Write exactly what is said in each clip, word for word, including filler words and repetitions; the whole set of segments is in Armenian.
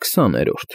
Քսաներորդ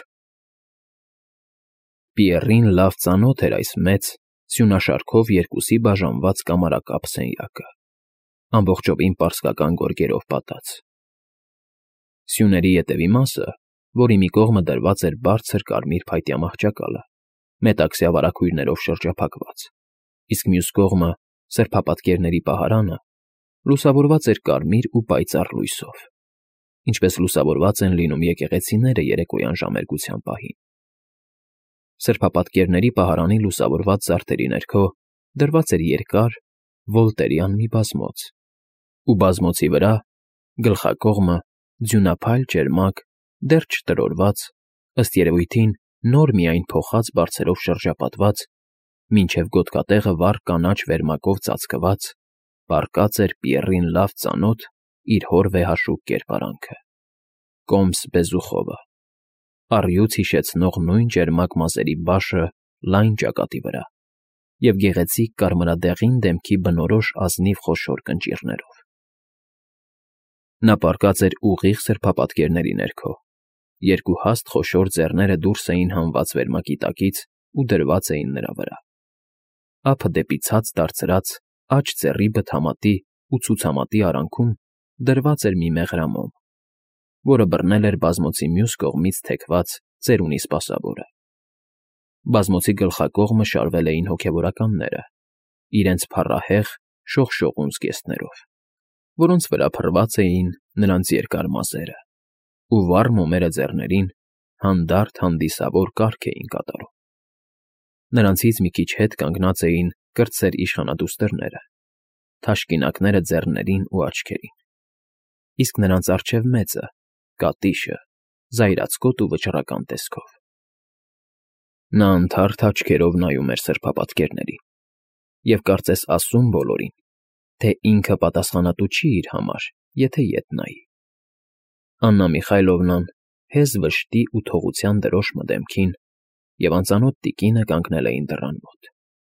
Պիեռին լավ ծանոթ էր այս մեծ, սյունաշարքով երկուսի բաժանված կամարակապ սենյակը, ամբողջովին պարսկական գորգերով պատած։ Սյուների ետևի մասը, որի մի կողմը դրված էր բարձր կարմիր փայտյա մահճակալը, մետաքսյա վարագույրներով շրջափակված, իսկ մյուս կողմը, սրբապատկերների պահարանը, լուսավորված էր կարմիր ու պայծառ լույսով, ինչպես լուսավորված են լինում եկեղեցիները երեկոյան ժամերգության պահին։ Սրբապատկերների պահարանի լուսավորված զարդերի ներքո դրված էր երկար, վոլտերյան մի բազմոց, ու բազմոցի վրա, գլխակողմը, ձյունափայլ ճերմակ, դեռ չտրորված, ըստ երևույթին նոր միայն փոխած բարձերով շրջապատված, մինչև գոտկատեղը վառ կանաչ վերմակով ծածկված, պառկած էր Պիեռին լավ ծանոթ իր հոր վեհաշուկ կերպարանքը՝ Կոմս Բեզուխովը, առյուծ հիշեցնող նույն ճերմակ մազերի բաշը լայն ճակատի վրա և գեղեցիկ կարմրադեղին դեմքի բնորոշ ազնիվ խոշոր կնճիռներով։ Նա պառկած էր ուղիղ սրբապատկերների ներքո, երկու հաստ խոշոր ձեռները դուրս էին հանված վերմակի տակից ու դրված էին նրա վրա։ Ափը դեպի ցած դարձրած աջ ծեռի բթամատի ու ցուցամատի արանքում դրված էր մի մեղրամոմ, որը բռնել էր բազմոցի մյուս կողմից թեքված ծերունի սպասավորը։ Բազմոցի գլխակողմը շարվել էին հոգևորականները, իրենց փառահեղ, շողշողուն զգեստներով, որոնց վրա փռված էին նրանց երկար մազերը, ու վառ մոմերը ձեռներին հանդարտ հանդիսավոր կարգ էին կատարում։ Նրանցից մի քիչ հետ կանգնած էին կրտսեր իշխանադուստրները, թաշկինակները ձեռներին ու աչքերին, իսկ նրանց առջև մեծը, կատիշը, զայրացկոտ ու վճռական տեսքով։ Նա անթարթ աչքերով նայում էր սրբապատկերներին և կարծես ասում բոլորին, թե ինքը պատասխանատու չի իր համար, եթե ետ նայի։ Աննա Միխայլովնան հեզ վշտի ու թողության դրոշմը դեմքին և անծանոթ տիկինը կանգնել էին դռան մոտ։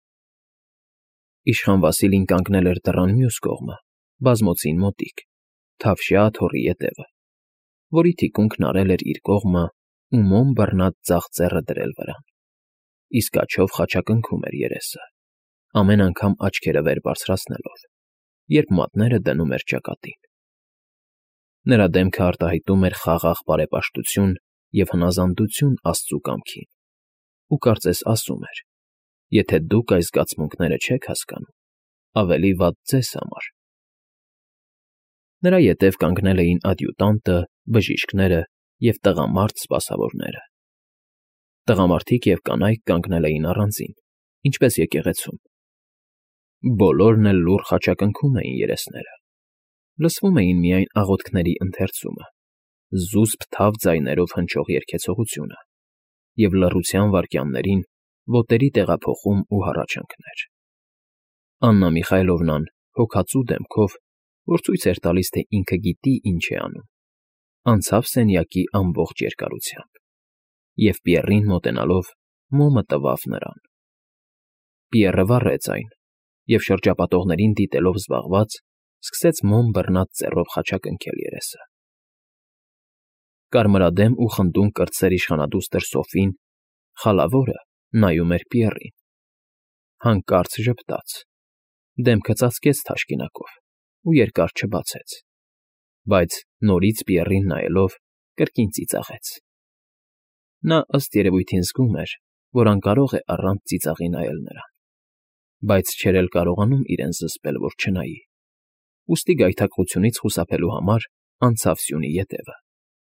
Իշխան Վասիլին կանգնել էր դռան մյուս կողմը, բազմոցին մոտիկ, թավշյա աթոռի ետևը, որի թիկունքն արել էր իր կողմը ու մոմ բռնած ձախ ծեռը դրել վրան, իսկ աջով խաչակնքում էր երեսը, ամեն անգամ աչքերը վեր բարձրացնելով, երբ մատները դնում էր ճակատին։ Նրա դեմքը արտահայտում էր խաղաղ բարեպաշտություն և հնազանդություն աստծու կամքին, ու կարծես ասում էր. եթե դուք այս զգացմունքները չեք հասկանում, ավելի վատ ձեզ համար։ Նրա ետև կանգնել էին ադյուտանտը, բժիշկները և տղամարդ սպասավորները։ Տղամարդիկ և կանայք կանգնել էին առանձին, ինչպես եկեղեցում։ Բոլորն էլ լուռ խաչակնքում էին երեսները, լսվում էին միայն աղոթքների ընթերցումը, զուսպ թավ ձայներով հնչող երգեցողությունը և լռության վայրկյաններին ոտերի տեղափոխում ու հառաչանքներ։ Աննա Միխայլովնան հոգածու դեմքով, որ ցույց էր տալիս, թե ինքը գիտի ինչ է անում, անցավ սենյակի ամբողջ երկարությամբ և Պիեռին մոտենալով մոմը տվավ նրան։ Պիեռը վառեց այն և շրջապատողներին դիտելով զբաղված, սկսեց մոմ բռնած ծեռով խաչակնքել երեսը։ Կարմրադեմ ու խնդուն կրտսեր իշխանադուստր Սոֆին, խալավորը, նայում էր Պիեռին, հանկարծ ժպտաց, դեմքը ծածկեց թաշկինակով ու երկար չբացեց, բայց նորից Պիեռին նայելով կրկին ծիծաղեց։ Նա ըստ երևույթին զգում էր, որ անկարող է առանց ծիծաղի նայել նրան, բայց չէր էլ կարողանում իրեն զսպել, որ չնայի, ուստի գայթակղությունից խուսափելու համար անցավ սյունի ետևը։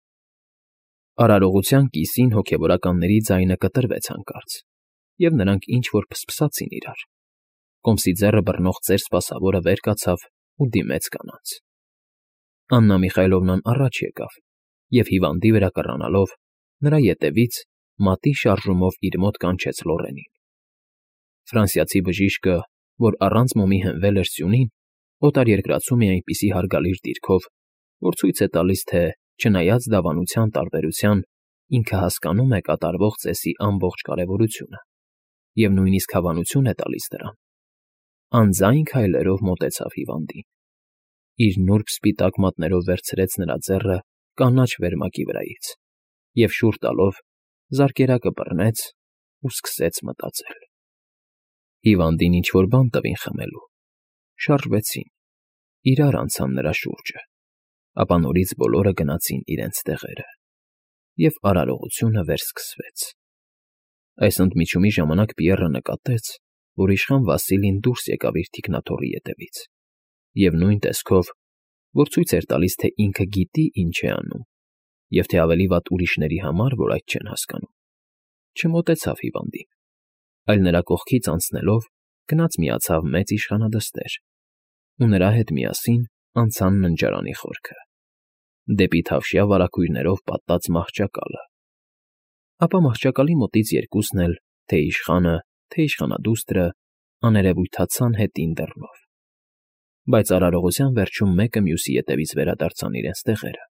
Արարողության կիսին հոգևորականների ձայնը կտրվեց հանկարծ, և նրանք ինչ֊որ փսփսացին իրար։ Կոմսի ձեռը բռնող ծեր սպասավորը վեր կացավ ու դիմեց կանանց։ Աննա Միխայլովնան առաջ եկավ և հիվանդի վրա կռանալով, նրա ետևից մատի շարժումով իր մոտ կանչեց Լոռենին։ Ֆրանսիացի բժիշկը, որ առանց մոմի հենվել էր սյունին, օտարերկրացում է այնպիսի հարգալից դիրքով, որ ցույց է տալիս, թե, չնայած դավանության տարբերության, ինքը հասկանում է կատարվող ծեսի ամբողջ կարևորությունը և նույնիսկ հավանություն է տալիս դրան, անձայն քայլերով մոտեցավ հիվանդին, իր նուրբ սպիտակ մատներով վերցրեց նրա ձեռը կանաչ վերմակի վրայից և շուռ տալով զարկերակը բռնեց ու սկսեց մտածել։ Հիվանդին ինչ֊որ բան տվին խմելու, շարժվեցին, իրար անցան նրա շուրջը, ապա նորից բոլորը գնացին իրենց տեղերը, և արարողությունը վերսկսվեց։ Այս ընդմիջումի ժամանակ Պիեռը նկատեց, որ իշխան Վասիլին դուրս եկավ իր թիկնաթոռի ետևից, և նույն տեսքով, որ ցույց էր տալիս, թե ինքը գիտի ինչ է անում, և թե ավելի վատ ուրիշների համար, որ այդ չեն հասկանում, չմոտեցավ հիվանդին, այլ նրա կողքից անցնելով գնաց միացավ մեծ իշխանադստեր, ու նրա հետ միասին անցան ննջարանի խորքը, դեպի թավշյա վարագույրներով պատված մահճակալը, ապա մահճակալի մոտից երկուսն էլ, թե իշխանը, թե իշխանադուստրը, աներևույթացան հետին դռնով, բայց արարողության վերջում մեկը մյուսի ետևից վերադարձան իրենց տեղերը։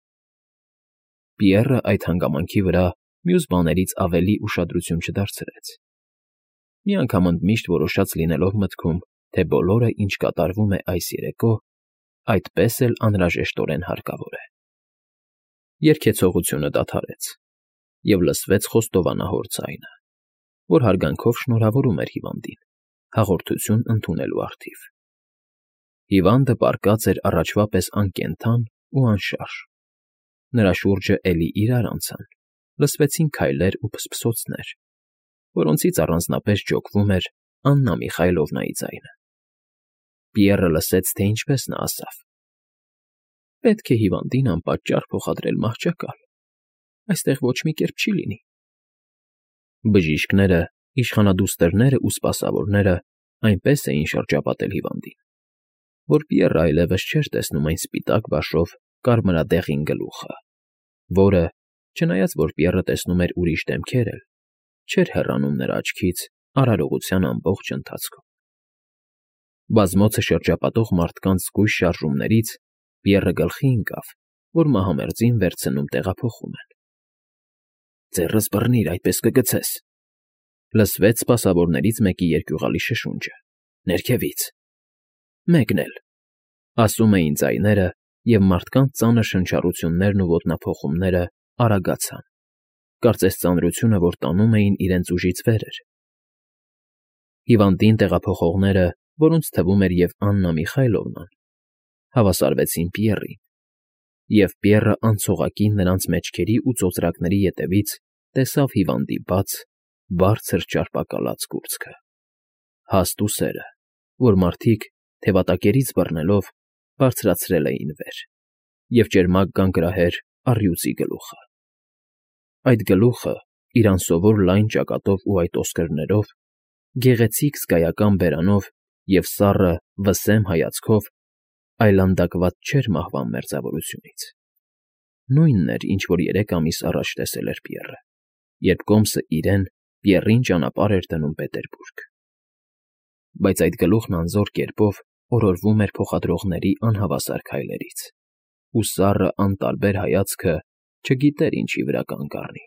Պիեռը այդ հանգամանքի վրա մյուս բաներից ավելի ուշադրություն չդարձրեց։ Մի անգամ ընդմիշտ որոշած լինելով մտքում, թե բոլորը, ինչ կատարվում է այս երեկո, այդպես էլ անհրաժեշտորեն հարկավոր է։ Երգեցողությունը դադարեց, և լսվեց խոստովանահոր ձայնը, որ հարգանքով շնորհավորում էր հիվանդին, հաղորդություն ընդունելու առթիվ։ Հիվանդը պառկած էր առաջվա պես անկենդան ու անշարժ։ Նրա շուրջը էլի իրար անցան, լսվեցին քայլեր ու փսփսոցներ, որոնցից առանձնապես ջոկվում էր Աննա Միխայլովնայի ձայնը։ Պիեռը լսեց, թե ինչպես նա ասավ. «Պետք է հիվանդին անպատճառ փոխադրել մահճակալ, այստեղ ոչ մի կերպ չի լինի»։ Բժիշկները, իշխանադուստրներն ու սպասավորները այնպես էին շրջապատել հիվանդին, որ Պիեռը այլևս չէր տեսնում այն սպիտակ բաշով կարմրադեղին գլուխը, որը, չնայած որ Պիեռը տեսնում էր ուրիշ դեմքեր էլ, չէր հեռանում նրա աչքից արարողության ամբողջ ընթացքում։ Բազմոցը շրջապատող մարդկանց զգույշ շարժումներից Պիեռը գլխի ընկավ, որ մահամերձին վերցնում տեղափոխում են։ «Ձեռս բռնիր, այդպես կգցես», լսվեց սպասավորներից մեկի երկյուղալի շշունջը։ «Ներքևից»։ «Մեկն էլ», ասում էին ձայները, և մարդկանց ծանր շնչառություններն ու ոտնափոխումները արագացան, կարծես ծանրությունը, որ տանում էին, իրենց ուժից վեր էր։ Հիվանդին տեղափոխողները, որոնց թվում էր և Աննա Միխայլովնան, հավասարվեցին Պիեռին, և Պիեռը անցողակի նրանց մեջքերի ու ծոծրակների ետևից տեսավ հիվանդի բաց, բարձր ճարպակալած կուրծքը, հաստ ուսերը, որ մարդիկ, թևատակերից բռնելով, բարձրացրել էին վեր, և ճերմակ գանգրահեր առյուծի գլուխը։ Այդ գլուխը, իր անսովոր լայն ճակատով ու այդ ոսկրներով, գեղեցիկ զգայական բերանով և սառը, վսեմ հայացքով այլանդակված չէր մահվան մերձավորությունից։ Նույնն էր, ինչ որ երեք ամիս առաջ տեսել էր Պիեռը, երբ կոմսը իրեն, Պիեռին ճանապարհ էր դնում Պետերբուրգ։ Բայց այդ գլուխն անզոր կերպով օրորվում էր փոխադրողների անհավասար քայլերից, ու սառը անտարբեր հայացքը չգիտեր ինչի վրա կանգ առնի։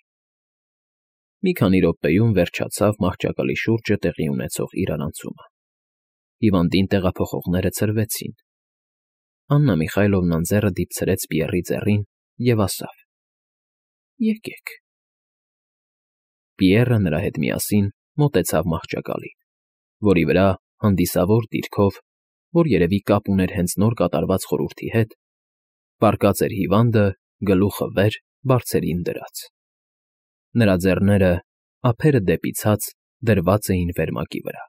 Մի քանի րոպեում վերջացավ մահճակալի շուրջը տեղի ունեցող իրարանցումը։ Հիվանդին տեղափոխողները ցրվեցին։ Աննա Միխայլովնան ձեռը դիպցրեց Պիեռի ձեռին և ասավ. «Եկեք»։ Պիեռը նրա հետ միասին մոտեցավ մահճակալին, որի վրա, հանդիսավոր դիրքով, որ երևի կապ ուներ հենց նոր կատարված խորհրդի հետ, պառկած էր հիվանդը, գլուխը վեր, բարձերին դրած։ Նրա ձեռները, ափերը դեպի ցած, դրված էին վերմակի վրա։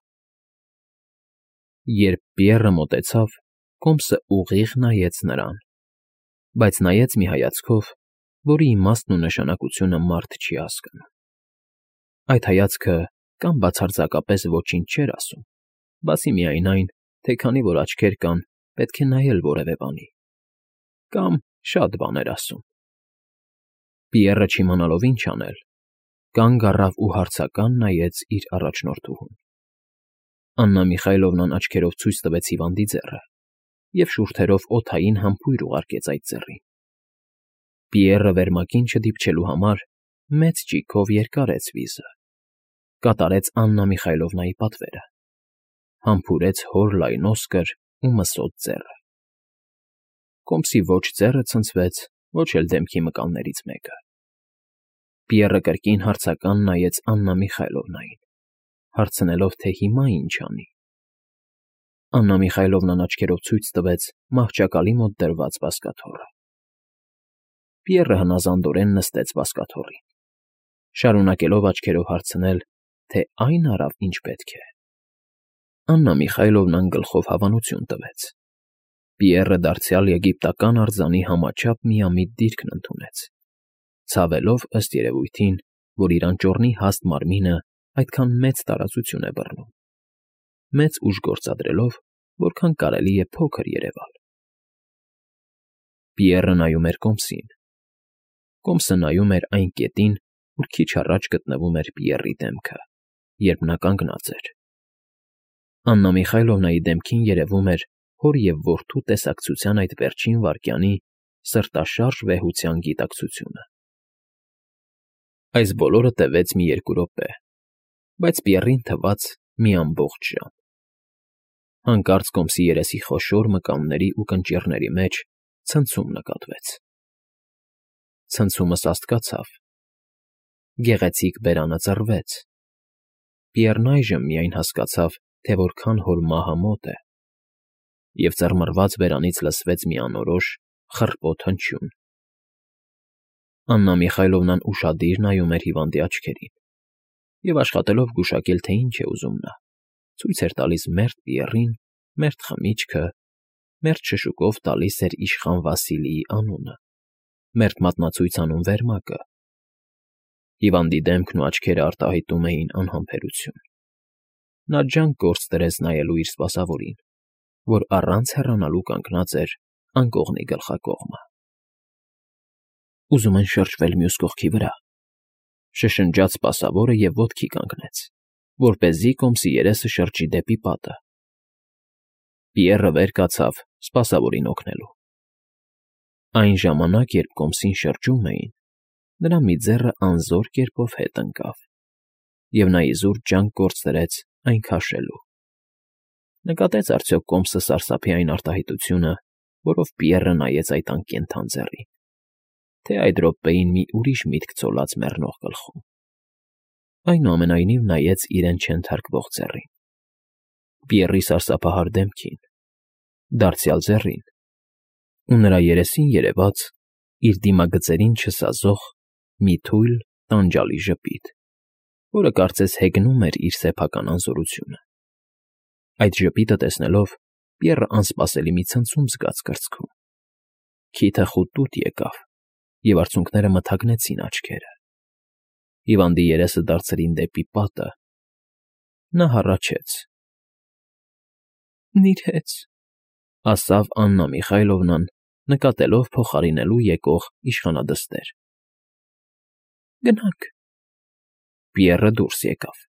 Երբ Պիեռը մոտեցավ, կոմսը ուղիղ նայեց նրան, բայց նայեց մի հայացքով, որի իմաստն ու նշանակությունը մարդ չի հասկանում։ Այդ հայացքը կամ բացարձակապես ոչինչ չէր ասում, բացի միայն այն, թե քանի որ աչքեր կան, պետք է նայել որևէ բանի, կամ շատ բան էր ասում։ Պիեռը, չիմանալով ինչ անել, կանգ առավ ու հարցական նայեց իր առաջնորդուհուն։ Աննա Միխայլովնան աչքերով ցույց տվեց հիվանդի ձեռը և շուրթերով օդային համբույր ուղարկեց այդ ձեռին։ Պիեռը վերմակին չդիպչելու համար մեծ ճիգով երկարեց վիզը, կատարեց Աննա Միխայլովնայի պատվերը, համբուրեց հոր լայն ոսկր ու մսոտ ձեռը։ Կոմսի ոչ ձեռը ցնցվեց, ոչ էլ դեմքի մկաններից մեկը։ Պիեռը կրկին հարցական նայեց Աննա Միխայլովնային, հարցնելով, թե հիմա ինչ անի։ Աննա Միխայլովնան աչքերով ցույց տվեց մահճակալի մոտ դրված բազկաթոռը։ Պիեռը հնազանդորեն նստեց բազկաթոռին, շարունակելով աչքերով հարցնել, թե այն արավ ինչ պետք է։ Աննա Միխայլովնան գլխով հավանություն տվեց։ Պիեռը դարձյալ եգիպտական արձանի համաչափ միամիտ դիրքն ընդունեց, ցավելով, ըստ երևույթին, որ իր անճոռնի հաստ մարմինը այդքան մեծ տարածություն է բռնում, մեծ ուժ գործադրելով, որքան կարելի է փոքր երևալ։ Պիեռը նայում էր կոմսին։ Կոմսը նայում էր այն կետին, ուր քիչ առաջ գտնվում էր Պիեռի դեմքը, երբ նա կանգնած էր։ Աննա Միխայլովնայի դեմքին երևում էր հոր և որդու տեսակցության այդ վերջին վայրկյանի սրտաշարժ վեհության գիտակցությունը։ Այս բոլորը տևեց մի երկու րոպե, բայց Պիեռին թվաց մի ամբողջ ժամ։ Հանկարծ կոմսի երեսի խոշոր մկանների ու կնճիռների մեջ ցնցում նկատվեց։ Ցնցումը սաստկացավ։ Գեղեցիկ բերանը ծռվեց։ Պիեռն այժմ միայն հասկացավ, թե որքան հոր մահը մոտ է, և ծռմռված բերանից լսվեց մի անորոշ, խռպոտ հնչյուն։ Աննա Միխայլովնան ուշադիր նայում էր հիվանդի աչքերին և, աշխատելով գուշակել, թե ինչ է ուզում նա, ցույց էր տալիս մերթ Պիեռին մերթ խմիչքը, մերթ շշուկով տալիս էր իշխան Վասիլիի անունը, մերթ մատնացույց անում վերմակը։ Հիվանդի դեմքն ու աչքերը արտահայտում էին անհամբերություն։ Նա ջանք գործ դրեց նայելու իր սպասավորին, որ առանց հեռանալու կանգնած էր անկողնի գլխակողմը։ «Ուզում են շրջվել մյուս կողքի վրա», շշնջաց սպասավորը և ոտքի կանգնեց, որպեսզի կոմսի երեսը շրջի դեպի պատը։ Պիեռը վեր կացավ սպասավորին օգնելու։ Այն ժամանակ, երբ կոմսին շրջում էին, նրա մի ձեռը անզոր կերպով հետ ընկավ, և նա իզուր ջանք գործ դրեց այն քաշելու։ Նկատե՞ց արդյոք կոմսը սարսափի այն արտահայտությունը, որով Պիեռը նայեց այդ անկենդան ձեռին, թե այդ րոպեին մի ուրիշ միտք ցոլած մեռնող գլխում։ Այնուամենայնիվ նայեց իրեն չենթարկվող ձեռին, Պիեռի սարսափահար դեմքին, դարձյալ ձեռին, ու նրա երեսին երևաց իր դիմագծերին չսազող մի թույլ, տանջալի ժպիտ, որը կարծես հեգնում էր իր սեփական անզորությունը։ Այդ ժպիտը տեսնելով, Պիեռը անսպասելի մի ցնցում զգաց կրծքում։ Քիթը խուտուտ եկավ, և արցունքները մթագնեցին աչքերը։ Հիվանդի երեսը դարձրին դեպի պատը։ Նա հառաչեց. «Նիրհեց», ասավ Աննա Միխայլովնան, նկատելով փոխարինելու եկող իշխանադստեր։ «Գնանք»։ Պիեռը դուրս եկավ։